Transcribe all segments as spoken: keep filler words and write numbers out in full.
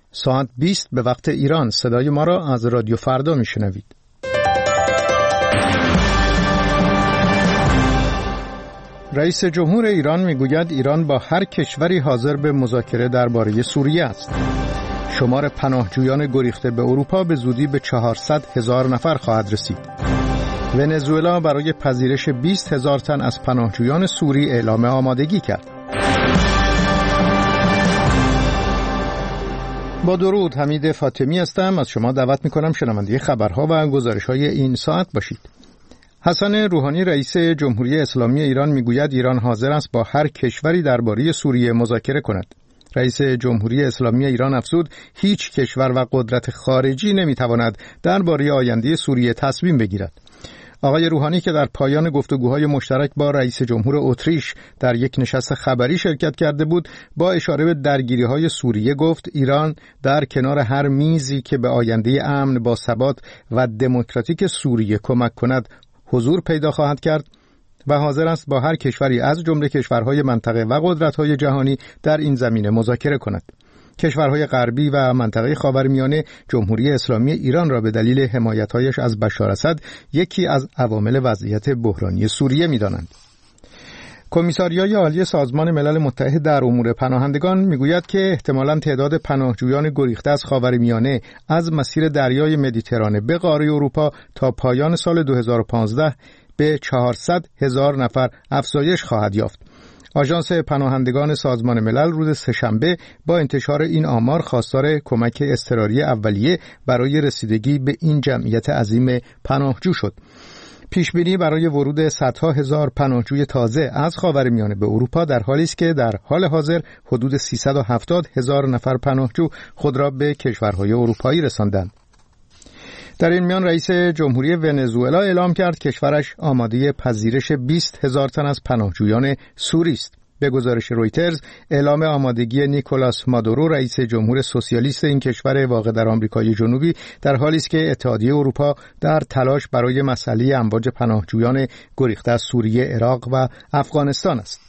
ساعت بیست به وقت ایران. صدای ما را از رادیو فردا میشنوید. رئیس جمهور ایران میگوید ایران با هر کشوری حاضر به مذاکره درباره سوریه است. شمار پناهجویان گریخته به اروپا به زودی به چهارصد هزار نفر خواهد رسید. ونزوئلا برای پذیرش بیست هزار تن از پناهجویان سوری اعلام آمادگی کرد. با درود، حمید فاطمی هستم. از شما دعوت میکنم شنونده خبرها و گزارش‌های این ساعت باشید. حسن روحانی رئیس جمهوری اسلامی ایران میگوید ایران حاضر است با هر کشوری درباره سوریه مذاکره کند. رئیس جمهوری اسلامی ایران افزود هیچ کشور و قدرت خارجی نمیتواند درباره آینده سوریه تصمیم بگیرد. آقای روحانی که در پایان گفتگوهای مشترک با رئیس جمهور اتریش در یک نشست خبری شرکت کرده بود، با اشاره به درگیری‌های سوریه گفت ایران در کنار هر میزی که به آینده امن با ثبات و دموکراتیک سوریه کمک کند حضور پیدا خواهد کرد و حاضر است با هر کشوری از جمله کشورهای منطقه و قدرت‌های جهانی در این زمینه مذاکره کند. کشورهای غربی و منطقه خاورمیانه جمهوری اسلامی ایران را به دلیل حمایت‌هایش از بشار اسد یکی از عوامل وضعیت بحرانی سوریه می‌دانند. کمیساریای عالی سازمان ملل متحد در امور پناهندگان میگوید که احتمالاً تعداد پناهجویان گریخته از خاورمیانه از مسیر دریای مدیترانه به قاره اروپا تا پایان سال دو هزار و پانزده به چهارصد هزار نفر افزایش خواهد یافت. آژانس پناهندگان سازمان ملل روز سه‌شنبه با انتشار این آمار خواستار کمک اضطراری اولیه برای رسیدگی به این جمعیت عظیم پناهجو شد. پیشبینی برای ورود صدها هزار پناهجوی تازه از خاورمیانه به اروپا در حالی است که در حال حاضر حدود سیصد و هفتاد هزار نفر پناهجو خود را به کشورهای اروپایی رساندند. در این میان رئیس جمهوری ونزوئلا اعلام کرد کشورش آماده پذیرش بیست هزار تن از پناهجویان سوری است. به گزارش رویترز، اعلام آمادگی نیکولاس مادورو رئیس جمهور سوسیالیست این کشور واقع در آمریکای جنوبی در حالی است که اتحادیه اروپا در تلاش برای مسئله امواج پناهجویان گریخته از سوریه، عراق و افغانستان است.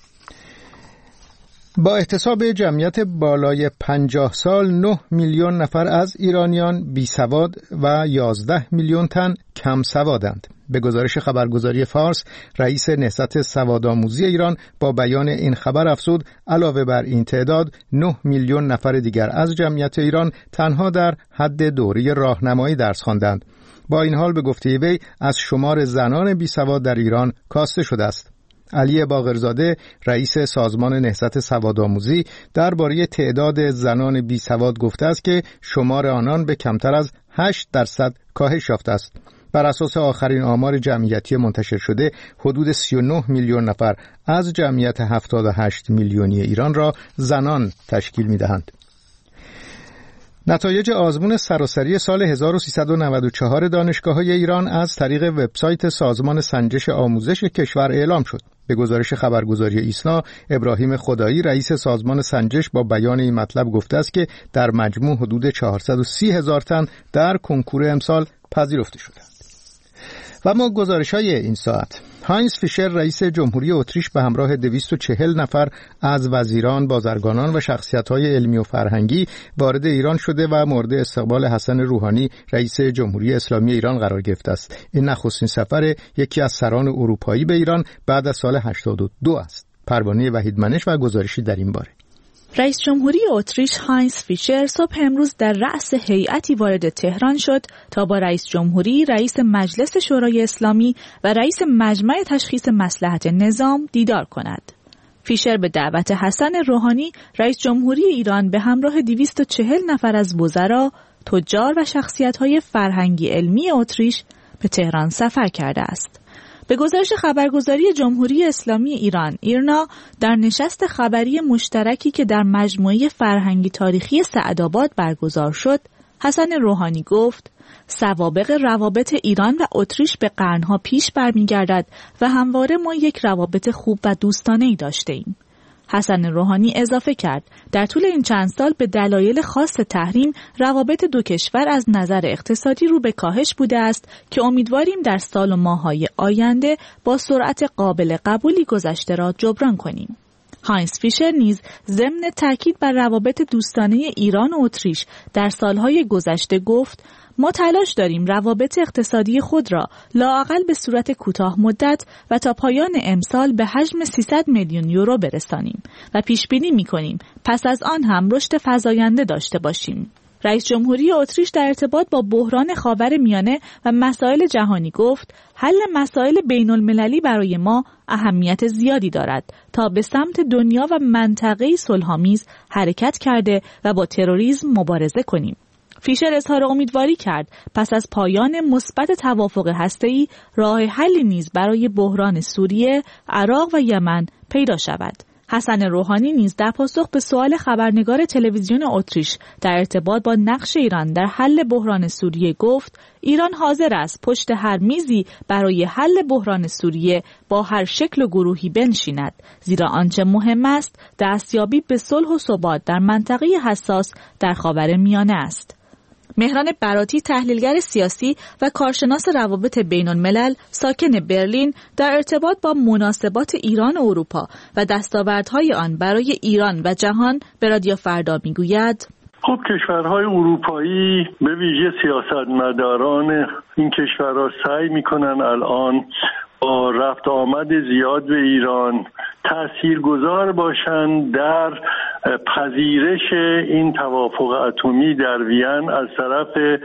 با احتساب جمعیت بالای پنجاه سال نه میلیون نفر از ایرانیان بیسواد و یازده میلیون تن کم سوادند. به گزارش خبرگزاری فارس، رئیس نهضت سوادآموزی ایران با بیان این خبر افزود علاوه بر این تعداد نه میلیون نفر دیگر از جمعیت ایران تنها در حد دوره راهنمایی درس خواندند. با این حال به گفته وی از شمار زنان بیسواد در ایران کاسته شده است. علی باقرزاده رئیس سازمان نهضت سوادآموزی درباره تعداد زنان بیسواد گفته است که شمار آنان به کمتر از هشت درصد کاهش یافته است. بر اساس آخرین آمار جمعیتی منتشر شده حدود سی و نه میلیون نفر از جمعیت هفتاد و هشت میلیونی ایران را زنان تشکیل می‌دهند. نتایج آزمون سراسری سال هزار و سیصد و نود و چهار دانشگاه‌های ایران از طریق وبسایت سازمان سنجش آموزش کشور اعلام شد. به گزارش خبرگزاری ایسنا، ابراهیم خدایی رئیس سازمان سنجش با بیان این مطلب گفته است که در مجموع حدود چهارصد و سی هزار تن در کنکور امسال پذیرفته شدند. و ما گزارش‌های این ساعت: هاینز فیشر رئیس جمهوری اتریش به همراه دویست و چهل نفر از وزیران، بازرگانان و شخصیت‌های علمی و فرهنگی وارد ایران شده و مورد استقبال حسن روحانی رئیس جمهوری اسلامی ایران قرار گرفته است. این نخستین سفر یکی از سران اروپایی به ایران بعد از سال هشتاد و دو است. پروانه وحیدمنش و گزارشی در این باره. رئیس جمهوری اتریش هاینز فیشر صبح امروز در رأس هیئتی وارد تهران شد تا با رئیس جمهوری، رئیس مجلس شورای اسلامی و رئیس مجمع تشخیص مصلحت نظام دیدار کند. فیشر به دعوت حسن روحانی رئیس جمهوری ایران به همراه دویست و چهل نفر از وزرا، تجار و شخصیت‌های فرهنگی علمی اتریش به تهران سفر کرده است. به گزارش خبرگزاری جمهوری اسلامی ایران ایرنا، در نشست خبری مشترکی که در مجموعه فرهنگی تاریخی سعدآباد برگزار شد، حسن روحانی گفت سوابق روابط ایران و اتریش به قرنها پیش برمیگردد و همواره ما یک روابط خوب و دوستانه‌ای داشته ایم. حسن روحانی اضافه کرد در طول این چند سال به دلایل خاص تحریم روابط دو کشور از نظر اقتصادی رو به کاهش بوده است که امیدواریم در سال و ماه‌های آینده با سرعت قابل قبولی گذشته را جبران کنیم. هاینز فیشر نیز ضمن تاکید بر روابط دوستانه ایران و اتریش در سالهای گذشته گفت: ما تلاش داریم روابط اقتصادی خود را لااقل به صورت کوتاه مدت و تا پایان امسال به حجم سیصد میلیون یورو برسانیم و پیش بینی می‌کنیم پس از آن هم رشد فزاینده داشته باشیم. رئیس جمهوری اتریش در ارتباط با بحران خاورمیانه و مسائل جهانی گفت: حل مسائل بین المللی برای ما اهمیت زیادی دارد تا به سمت دنیا و منطقه‌ای صلح‌آمیز حرکت کرده و با تروریسم مبارزه کنیم. فیشر اظهار امیدواری کرد پس از پایان مثبت توافق هسته‌ای راه حلی نیز برای بحران سوریه، عراق و یمن پیدا شود. حسن روحانی نیز در پاسخ به سوال خبرنگار تلویزیون اتریش در ارتباط با نقش ایران در حل بحران سوریه گفت: ایران حاضر است پشت هر میزی برای حل بحران سوریه با هر شکل و گروهی بنشیند، زیرا آنچه مهم است دستیابی به صلح و ثبات در منطقه حساس در خاورمیانه است. مهران براتی، تحلیلگر سیاسی و کارشناس روابط بین الملل ساکن برلین، در ارتباط با مناسبات ایران و اروپا و دستاوردهای آن برای ایران و جهان به رادیو فردا میگوید: خب کشورهای اروپایی به ویژه سیاستمداران این کشورها سعی میکنن الان با رفت آمد زیاد به ایران تاثیرگذار باشند در پذیرش این توافق اتمی در وین از طرف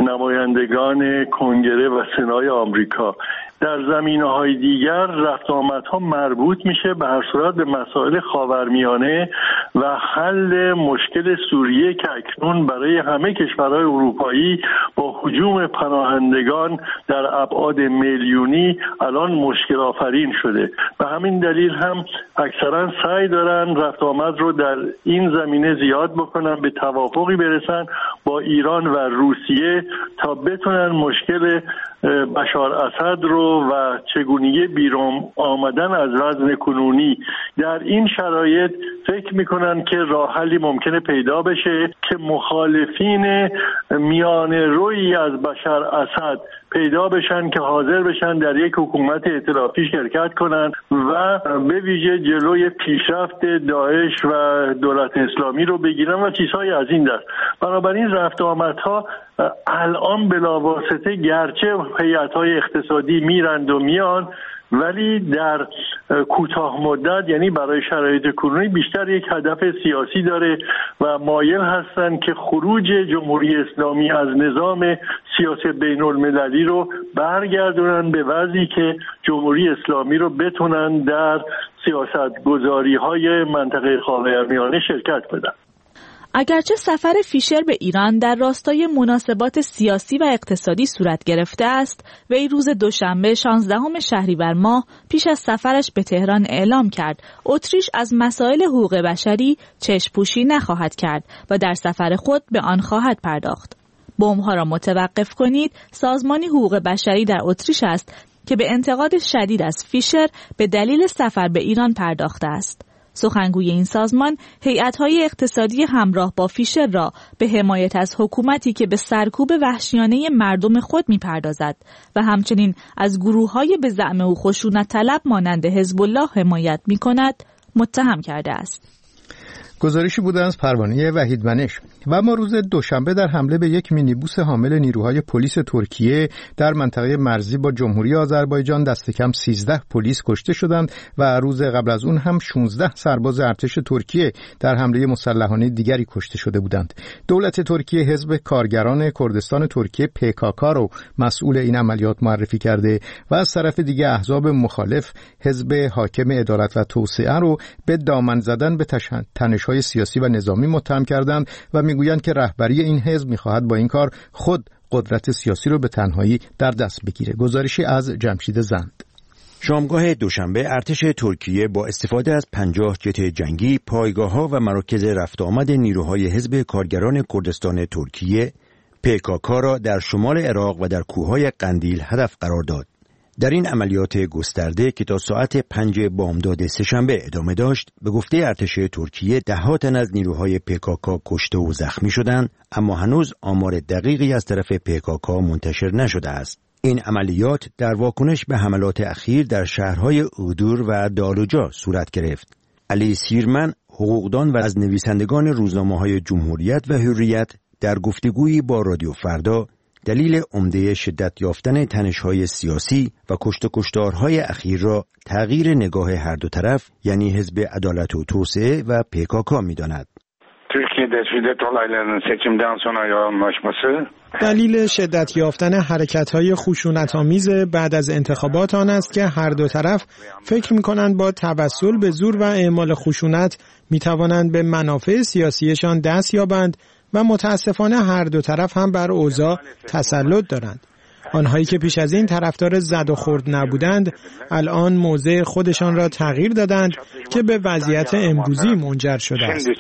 نمایندگان کنگره و سنای آمریکا. در زمینه‌های دیگر رفت آمدها مربوط میشه به هر صورت به مسائل خاورمیانه و حل مشکل سوریه که اکنون برای همه کشورهای اروپایی با هجوم پناهندگان در ابعاد میلیونی الان مشکل آفرین شده. به همین دلیل هم اکثرا سعی دارن رفت آمد رو در این زمینه زیاد بکنن، به توافقی برسن با ایران و روسیه تا بتونن مشکل بشار اسد رو و چگونگی بیرون آمدن از وضع کنونی در این شرایط فکر میکنن که راه حلی ممکنه پیدا بشه که مخالفین میانه روی از بشار اسد پیدا بشن که حاضر بشن در یک حکومت ائتلافی شرکت کنن و به ویژه جلوی پیشرفت داعش و دولت اسلامی رو بگیرن و چیزهای از این دست. بنابراین رفت آمدها الان بلاواسطه گرچه هیئت‌های اقتصادی میرند و میان، ولی در کوتاه مدت یعنی برای شرایط کنونی بیشتر یک هدف سیاسی داره و مایل هستن که خروج جمهوری اسلامی از نظام سیاسی بین المللی رو برگردونن به وضعی که جمهوری اسلامی رو بتونن در سیاست گذاری های منطقه خاورمیانه شرکت بدن. اگرچه سفر فیشر به ایران در راستای مناسبات سیاسی و اقتصادی صورت گرفته است، وی روز دوشنبه شانزدهم شهریور ماه پیش از سفرش به تهران اعلام کرد اتریش از مسائل حقوق بشری چشم‌پوشی نخواهد کرد و در سفر خود به آن خواهد پرداخت. بمب‌ها را متوقف کنید سازمان حقوق بشری در اتریش است که به انتقاد شدید از فیشر به دلیل سفر به ایران پرداخته است. سخنگوی این سازمان هیئت‌های اقتصادی همراه با فیشر را به حمایت از حکومتی که به سرکوب وحشیانه مردم خود می‌پردازد و همچنین از گروه‌های به زعم او خشونت طلب مانند حزب الله حمایت می‌کند متهم کرده است. گزارشی بوده از پروانه وحید منش. و ما روز دوشنبه در حمله به یک مینیبوس حامل نیروهای پلیس ترکیه در منطقه مرزی با جمهوری آذربایجان دست کم سیزده پلیس کشته شدند و روز قبل از اون هم شانزده سرباز ارتش ترکیه در حمله مسلحانه دیگری کشته شده بودند. دولت ترکیه حزب کارگران کردستان ترکیه پی کی کی رو مسئول این عملیات معرفی کرده و از طرف دیگه احزاب مخالف حزب حاکم عدالت و توسعه رو به دامن زدن به تنش‌های سیاسی و نظامی متهم کردند و میگویند که رهبری این حزب میخواهد با این کار خود قدرت سیاسی رو به تنهایی در دست بگیره. گزارشی از جمشید زند. شامگاه دوشنبه ارتش ترکیه با استفاده از پنجاه جت جنگی پایگاه‌ها و مراکز رفت آمد نیروهای حزب کارگران کردستان ترکیه پی کی کی را در شمال عراق و در کوههای قندیل هدف قرار داد. در این عملیات گسترده که تا ساعت پنج بامداد سه‌شنبه ادامه داشت، به گفته ارتش ترکیه ده ها تن از نیروهای پی کی کی کشته و زخمی شدند، اما هنوز آمار دقیقی از طرف پی کی کی منتشر نشده است. این عملیات در واکنش به حملات اخیر در شهرهای اودور و دالوجا صورت گرفت. علی سیرمن، حقوقدان و از نویسندگان روزنامه‌های جمهوریت و حریت، در گفتگویی با رادیو فردا دلیل عمده شدت یافتن تنش‌های سیاسی و کشت و کشتارهای ekhir را تغییر نگاه هر دو طرف یعنی حزب عدالت و توسعه و پیکاکا می‌داند. Türkiye'de şiddet olaylarının seçimden sonra yoğunlaşması دلیل شدت یافتن حرکت‌های خشونت‌آمیز بعد از انتخابات آن است که هر دو طرف فکر می‌کنند با توسل به زور و اعمال خشونت می‌توانند به منافع سیاسیشان دست یابند و متأسفانه هر دو طرف هم بر اوضاع تسلط دارند. آنهایی که پیش از این طرفدار زد و خورد نبودند الان موضع خودشان را تغییر دادند که به وضعیت امروزی منجر شده است.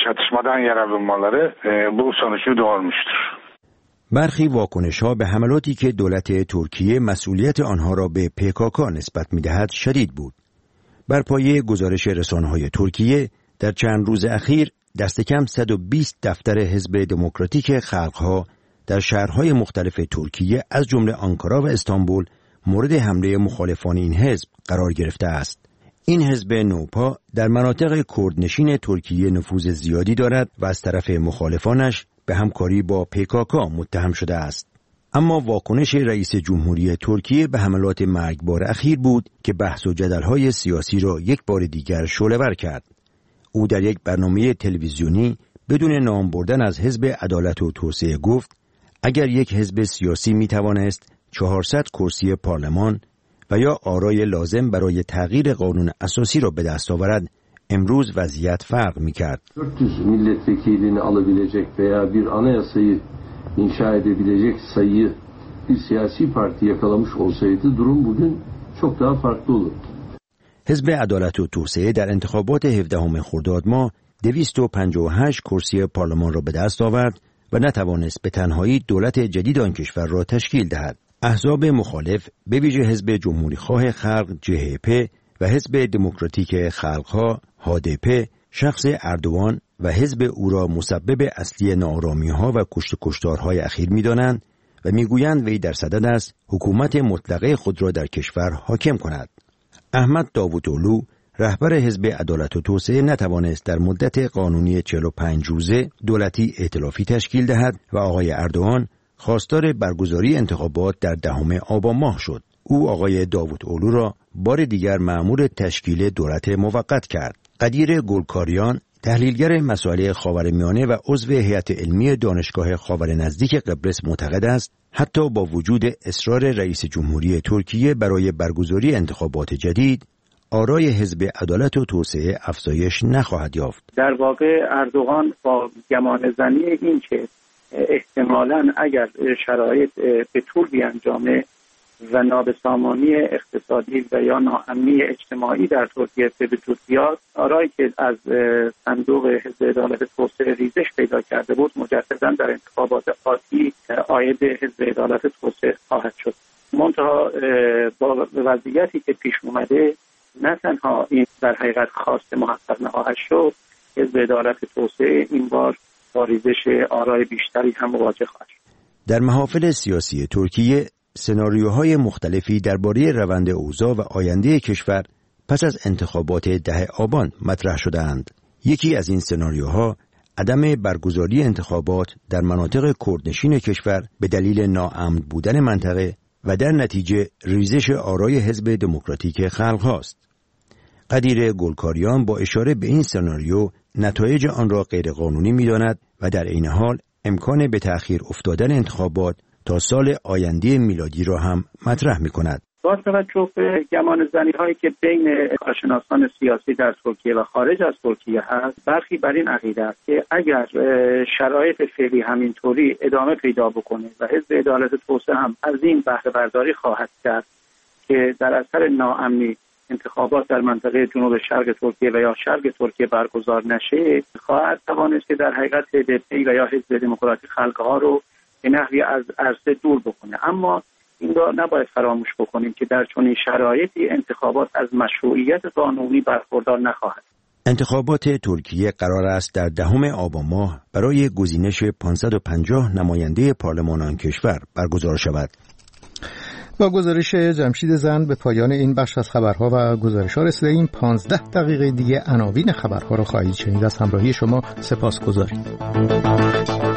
برخی واکنش‌ها به حملاتی که دولت ترکیه مسئولیت آنها را به پیکاکا نسبت می‌دهد شدید بود. بر پایه گزارش رسانه‌های ترکیه در چند روز اخیر دست کم صد و بیست دفتر حزب دموکراتیک خلق‌ها در شهرهای مختلف ترکیه از جمله آنکارا و استانبول مورد حمله مخالفان این حزب قرار گرفته است. این حزب نوپا در مناطق کردنشین ترکیه نفوذ زیادی دارد و از طرف مخالفانش به همکاری با پیکاکا متهم شده است. اما واکنش رئیس جمهوری ترکیه به حملات مرگبار اخیر بود که بحث و جدل‌های سیاسی را یک بار دیگر شعله‌ور کرد. او در یک برنامه تلویزیونی بدون نام بردن از حزب عدالت و توسعه گفت اگر یک حزب سیاسی می توانست چهارصد کرسی پارلمان و یا آرای لازم برای تغییر قانون اساسی را به دست آورد امروز وضعیت فرق می کرد. dört yüz milletvekilini alabilecek veya bir anayasayı inşa edebilecek sayıyı bir siyasi parti yakalamış olsaydı durum bugün çok daha farklı olurdu. حزب عدالت و توسعه در انتخابات هفدهم خرداد ماه دویست و پنجاه و هشت کرسی پارلمان را به دست آورد و نتوانست به تنهایی دولت جدید آن کشور را تشکیل دهد. احزاب مخالف به ویژه حزب جمهوری خواه خلق جه ای پی و حزب دموکراتیک خلق‌ها ها دی پی شخص اردوان و حزب او را مسبب اصلی ناآرامی‌ها و کشت و کشتارهای اخیر می‌دانند و می‌گویند وی در صدد است حکومت مطلقه خود را در کشور حاکم کند. احمد داوودلو رهبر حزب عدالت و توسعه نتوانست در مدت قانونی چهل و پنج روزه دولتی ائتلافی تشکیل دهد و آقای اردوان خواستار برگزاری انتخابات در دهم آبان ماه شد. او آقای داوودلو را بار دیگر مأمور تشکیل دولت موقت کرد. قدیر گلکاریان، تحلیلگر مسائل خاورمیانه و عضو هیئت علمی دانشگاه خاور نزدیک قبرس معتقد است حتی با وجود اصرار رئیس جمهوری ترکیه برای برگزاری انتخابات جدید آرای حزب عدالت و توسعه افزایش نخواهد یافت. در واقع اردوغان با گمان زنی این که احتمالاً اگر شرایط به طول بیانجامه و نابسامانی اقتصادی و یا ناامنی اجتماعی در ترکیه به وجود بیاد، آرایی که از صندوق حزب عدالت توسعه ریزش پیدا کرده بود مجددا در انتخابات آتی عاید حزب عدالت توسعه خواهد شد. منتها با وضعیتی که پیش اومده نه تنها این در حقیقت خواست محقق نخواهد شد، حزب عدالت توسعه این بار با ریزش آرای بیشتری هم مواجه خواهد شد. در محافل سیاسی ترکیه سناریوهای مختلفی درباره روند اوضاع و آینده کشور پس از انتخابات ده آبان مطرح شده‌اند. یکی از این سناریوها عدم برگزاری انتخابات در مناطق کردنشین کشور به دلیل ناامن بودن منطقه و در نتیجه ریزش آرای حزب دموکراتیک خلق هاست. قدیر گلکاریان با اشاره به این سناریو نتایج آن را غیرقانونی می‌داند و در عین حال امکان به تأخیر افتادن انتخابات تا سال آینده میلادی را هم مطرح می‌کند. با توجه به گمان زنی هایی که بین کارشناسان سیاسی در ترکیه و خارج از ترکیه هست، برخی بر این عقیده است که اگر شرایط فعلی همینطوری ادامه پیدا بکنه و حزب عدالت توسعه هم از این بهره برداری خواهد کرد که در اثر ناامنی انتخابات در منطقه جنوب شرق ترکیه و یا شرق ترکیه برگزار نشه، خواهد توانست که در حقیقت تی دی پی و یا حزب دموکراتی خلق‌ها رو به نحوی از عرصه دور بکنه. اما این را نباید فراموش بکنیم که در چنین شرایطی انتخابات از مشروعیت قانونی برخوردار نخواهد. انتخابات ترکیه قرار است در دهم آبان ماه برای گزینش پانصد و پنجاه نماینده پارلمان آن کشور برگزار شود. با گزارش جمشید زند به پایان این بخش از خبرها و گزارش‌ها رسیدیم. پانزده دقیقه دیگه عناوین خبرها رو خواهید شنید. از همراهی شما سپاسگزاریم.